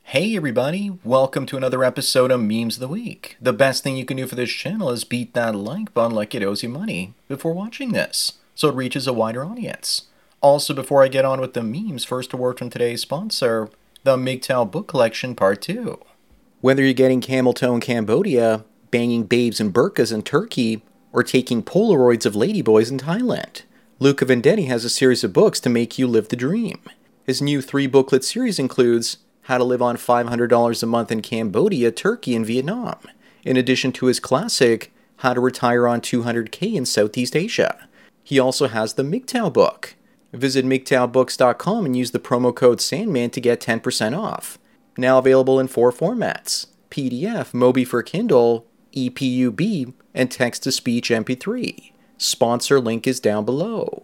Hey everybody, welcome to another episode of Memes of the Week. The best thing you can do for this channel is beat that like button like it owes you money before watching this, so it reaches a wider audience. Also, before I get on with the memes, first a word from today's sponsor, the MGTOW Book Collection Part 2. Whether you're getting camel toe in Cambodia, banging babes in burqas in Turkey, or taking Polaroids of ladyboys in Thailand, Luca Vendetti has a series of books to make you live the dream. His new 3-booklet series includes How to Live on $500 a Month in Cambodia, Turkey, and Vietnam, in addition to his classic, How to Retire on $200K in Southeast Asia. He also has the MGTOW book. Visit MGTOWbooks.com and use the promo code SANDMAN to get 10% off. Now available in 4 formats, PDF, Mobi for Kindle, EPUB, and text-to-speech MP3. Sponsor link is down below.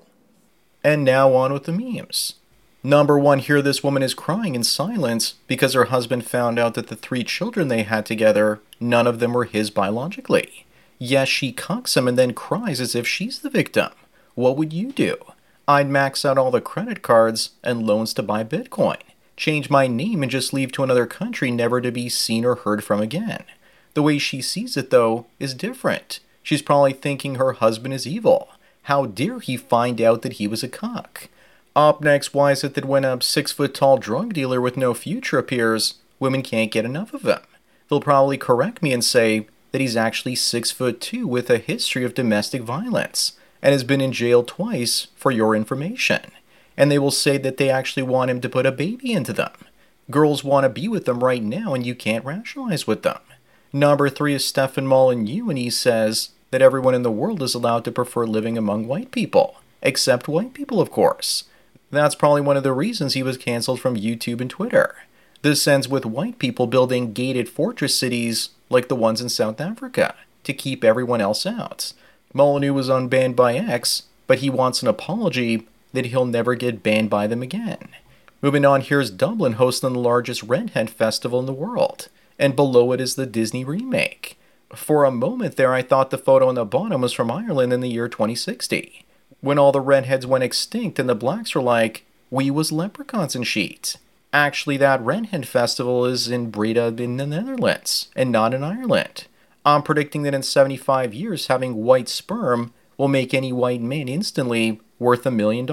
And now on with the memes. Number 1, here this woman is crying in silence because her husband found out that the 3 children they had together, none of them were his biologically. Yes, she cucks him and then cries as if she's the victim. What would you do? I'd max out all the credit cards and loans to buy Bitcoin. Change my name and just leave to another country never to be seen or heard from again. The way she sees it, though, is different. She's probably thinking her husband is evil. How dare he find out that he was a cuck? Up next, why is it that when a 6-foot-tall drug dealer with no future appears, women can't get enough of him? They'll probably correct me and say that he's actually 6'2" with a history of domestic violence and has been in jail twice for your information. And they will say that they actually want him to put a baby into them. Girls want to be with them right now and you can't rationalize with them. Number 3 is Stefan Molyneux, and he says that everyone in the world is allowed to prefer living among white people. Except white people, of course. That's probably one of the reasons he was cancelled from YouTube and Twitter. This ends with white people building gated fortress cities like the ones in South Africa to keep everyone else out. Molyneux was unbanned by X, but he wants an apology that he'll never get banned by them again. Moving on, here's Dublin hosting the largest redhead festival in the world, and below it is the Disney remake. For a moment there, I thought the photo on the bottom was from Ireland in the year 2060. When all the redheads went extinct and the blacks were like, we was leprechauns and sheet. Actually, that redhead festival is in Breda in the Netherlands, and not in Ireland. I'm predicting that in 75 years, having white sperm will make any white man instantly worth $1 million.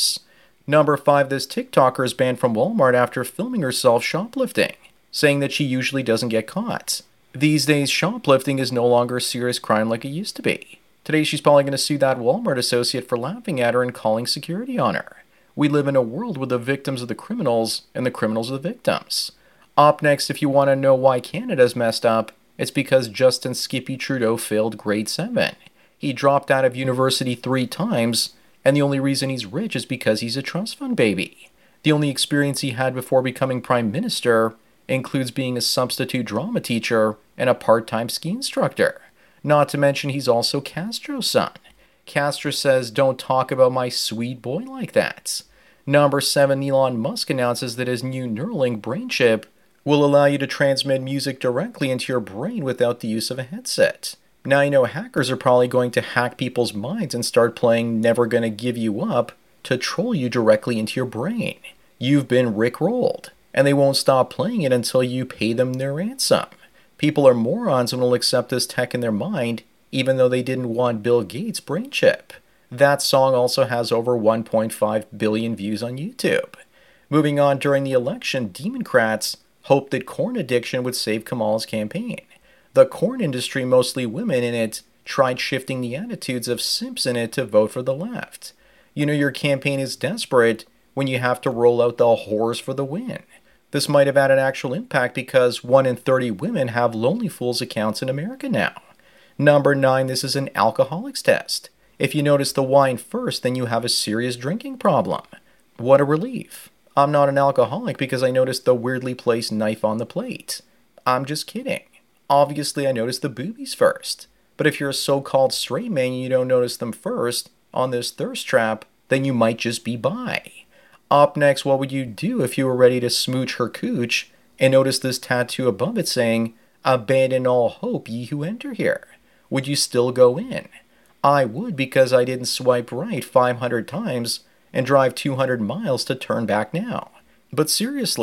Number 5, this TikToker is banned from Walmart after filming herself shoplifting, saying that she usually doesn't get caught. These days, shoplifting is no longer a serious crime like it used to be. Today she's probably going to sue that Walmart associate for laughing at her and calling security on her. We live in a world where the victims are the criminals and the criminals are the victims. Up next, if you want to know why Canada's messed up, it's because Justin Skippy Trudeau failed grade 7. He dropped out of university 3 times, and the only reason he's rich is because he's a trust fund baby. The only experience he had before becoming prime minister includes being a substitute drama teacher and a part-time ski instructor. Not to mention he's also Castro's son. Castro says, don't talk about my sweet boy like that. Number 7, Elon Musk announces that his new Neuralink brain chip will allow you to transmit music directly into your brain without the use of a headset. Now you know hackers are probably going to hack people's minds and start playing Never Gonna Give You Up to troll you directly into your brain. You've been rickrolled, and they won't stop playing it until you pay them their ransom. People are morons and will accept this tech in their mind, even though they didn't want Bill Gates' brain chip. That song also has over 1.5 billion views on YouTube. Moving on, during the election, Democrats hoped that corn addiction would save Kamala's campaign. The corn industry, mostly women in it, tried shifting the attitudes of simps in it to vote for the left. You know your campaign is desperate when you have to roll out the whores for the win. This might have had an actual impact because 1 in 30 women have Lonely Fools accounts in America now. Number 9, this is an alcoholics test. If you notice the wine first, then you have a serious drinking problem. What a relief. I'm not an alcoholic because I noticed the weirdly placed knife on the plate. I'm just kidding. Obviously, I noticed the boobies first. But if you're a so-called straight man and you don't notice them first on this thirst trap, then you might just be bi. Up next, what would you do if you were ready to smooch her cooch and noticed this tattoo above it saying, abandon all hope ye who enter here? Would you still go in? I would, because I didn't swipe right 500 times and drive 200 miles to turn back now. But seriously,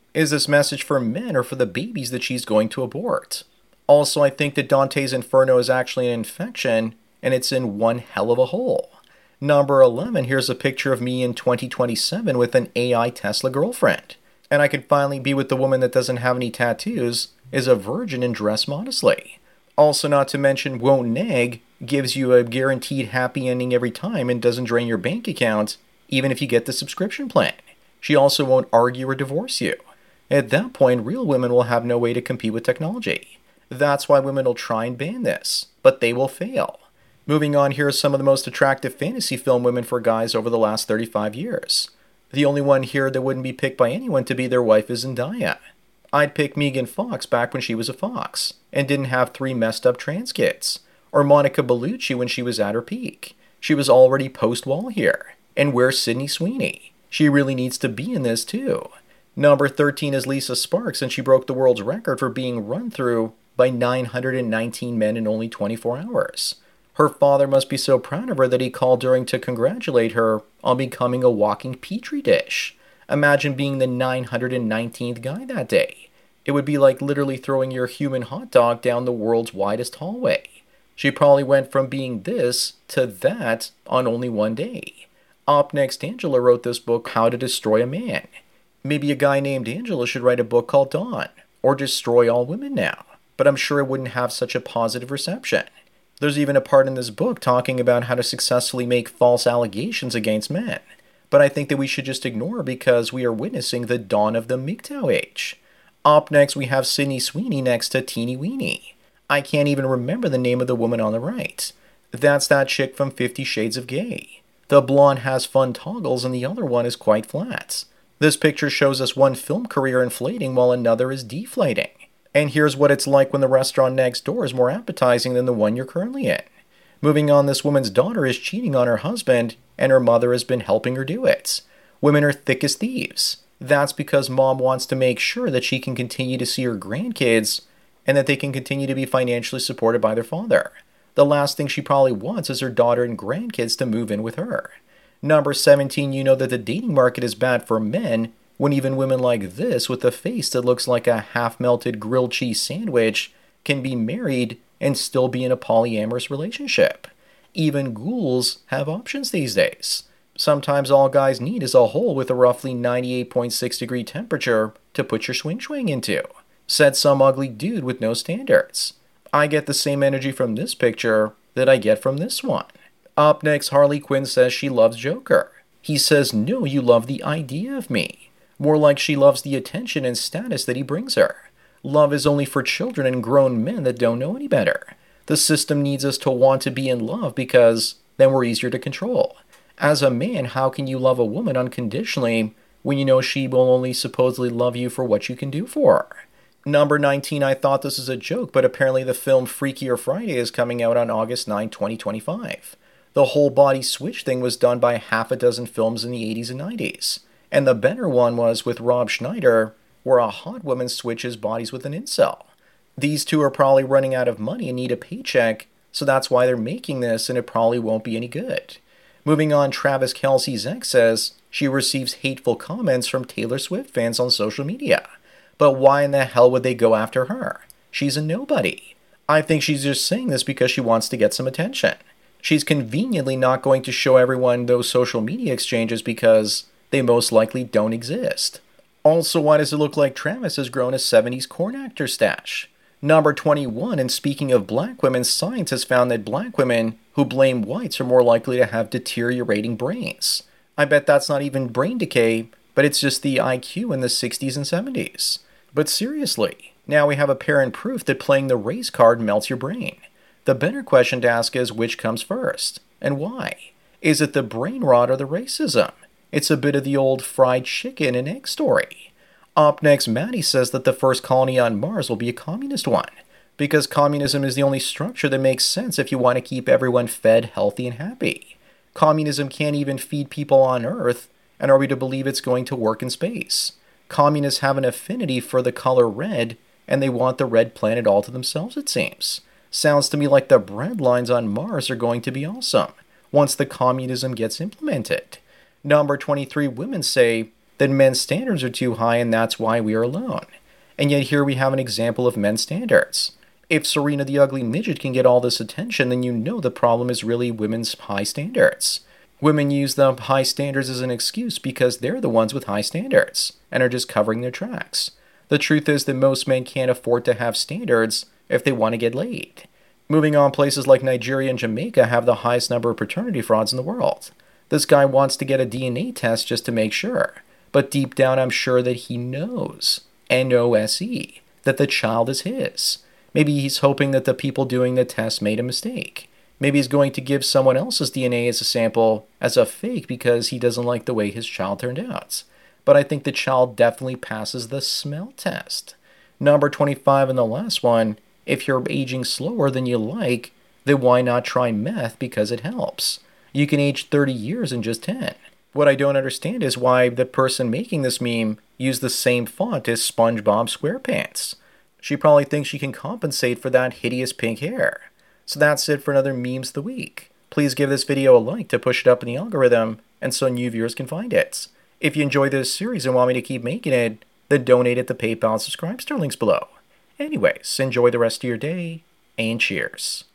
Is this message for men or for the babies that she's going to abort? Also, I think that Dante's Inferno is actually an infection, and it's in one hell of a hole. Number 11, here's a picture of me in 2027 with an AI Tesla girlfriend. And I can finally be with the woman that doesn't have any tattoos, is a virgin and dress modestly. Also, not to mention, won't nag, gives you a guaranteed happy ending every time and doesn't drain your bank account, even if you get the subscription plan. She also won't argue or divorce you. At that point, real women will have no way to compete with technology. That's why women will try and ban this, but they will fail. Moving on, here are some of the most attractive fantasy film women for guys over the last 35 years. The only one here that wouldn't be picked by anyone to be their wife is Zendaya. I'd pick Megan Fox back when she was a fox, and didn't have 3 messed up trans kids. Or Monica Bellucci when she was at her peak. She was already post-wall here. And where's Sydney Sweeney? She really needs to be in this too. Number 13 is Lisa Sparks, and she broke the world's record for being run through by 919 men in only 24 hours. Her father must be so proud of her that he called during to congratulate her on becoming a walking petri dish. Imagine being the 919th guy that day. It would be like literally throwing your human hot dog down the world's widest hallway. She probably went from being this to that on only one day. Up next, Angela wrote this book, How to Destroy a Man. Maybe a guy named Angela should write a book called Dawn, or Destroy All Women Now, but I'm sure it wouldn't have such a positive reception. There's even a part in this book talking about how to successfully make false allegations against men, but I think that we should just ignore because we are witnessing the dawn of the MGTOW age. Up next, we have Sydney Sweeney next to Teeny Weeny. I can't even remember the name of the woman on the right. That's that chick from 50 Shades of Gay. The blonde has fun toggles and the other one is quite flat. This picture shows us one film career inflating while another is deflating. And here's what it's like when the restaurant next door is more appetizing than the one you're currently in. Moving on, this woman's daughter is cheating on her husband, and her mother has been helping her do it. Women are thick as thieves. That's because mom wants to make sure that she can continue to see her grandkids, and that they can continue to be financially supported by their father. The last thing she probably wants is her daughter and grandkids to move in with her. Number 17, you know that the dating market is bad for men, when even women like this with a face that looks like a half-melted grilled cheese sandwich can be married and still be in a polyamorous relationship. Even ghouls have options these days. Sometimes all guys need is a hole with a roughly 98.6 degree temperature to put your swing into, said some ugly dude with no standards. I get the same energy from this picture that I get from this one. Up next, Harley Quinn says she loves Joker. He says, no, you love the idea of me. More like she loves the attention and status that he brings her. Love is only for children and grown men that don't know any better. The system needs us to want to be in love because then we're easier to control. As a man, how can you love a woman unconditionally when you know she will only supposedly love you for what you can do for her? Number 19, I thought this was a joke, but apparently the film Freakier Friday is coming out on August 9, 2025. The whole body switch thing was done by half a dozen films in the 80s and 90s. And the better one was with Rob Schneider, where a hot woman switches bodies with an incel. These two are probably running out of money and need a paycheck, so that's why they're making this, and it probably won't be any good. Moving on, Travis Kelce's ex says she receives hateful comments from Taylor Swift fans on social media. But why in the hell would they go after her? She's a nobody. I think she's just saying this because she wants to get some attention. She's conveniently not going to show everyone those social media exchanges because they most likely don't exist. Also, why does it look like Travis has grown a 70s corn actor stash? Number 21, and speaking of black women, science has found that black women who blame whites are more likely to have deteriorating brains. I bet that's not even brain decay, but it's just the IQ in the 60s and 70s. But seriously, now we have apparent proof that playing the race card melts your brain. The better question to ask is which comes first, and why? Is it the brain rot or the racism? It's a bit of the old fried chicken and egg story. Up next, Maddie says that the first colony on Mars will be a communist one, because communism is the only structure that makes sense if you want to keep everyone fed, healthy, and happy. Communism can't even feed people on Earth, and are we to believe it's going to work in space? Communists have an affinity for the color red, and they want the red planet all to themselves, it seems. Sounds to me like the bread lines on Mars are going to be awesome, once the communism gets implemented. Number 23, women say, that men's standards are too high and that's why we are alone. And yet here we have an example of men's standards. If Serena the Ugly Midget can get all this attention, then you know the problem is really women's high standards. Women use the high standards as an excuse because they're the ones with high standards and are just covering their tracks. The truth is that most men can't afford to have standards if they want to get laid. Moving on, places like Nigeria and Jamaica have the highest number of paternity frauds in the world. This guy wants to get a DNA test just to make sure. But deep down, I'm sure that he knows, N-O-S-E, that the child is his. Maybe he's hoping that the people doing the test made a mistake. Maybe he's going to give someone else's DNA as a sample as a fake because he doesn't like the way his child turned out. But I think the child definitely passes the smell test. Number 25 and the last one, if you're aging slower than you like, then why not try meth because it helps? You can age 30 years in just 10. What I don't understand is why the person making this meme used the same font as SpongeBob SquarePants. She probably thinks she can compensate for that hideous pink hair. So that's it for another Memes of the Week. Please give this video a like to push it up in the algorithm and so new viewers can find it. If you enjoy this series and want me to keep making it, then donate at the PayPal and Subscribestar links below. Anyways, enjoy the rest of your day, and cheers.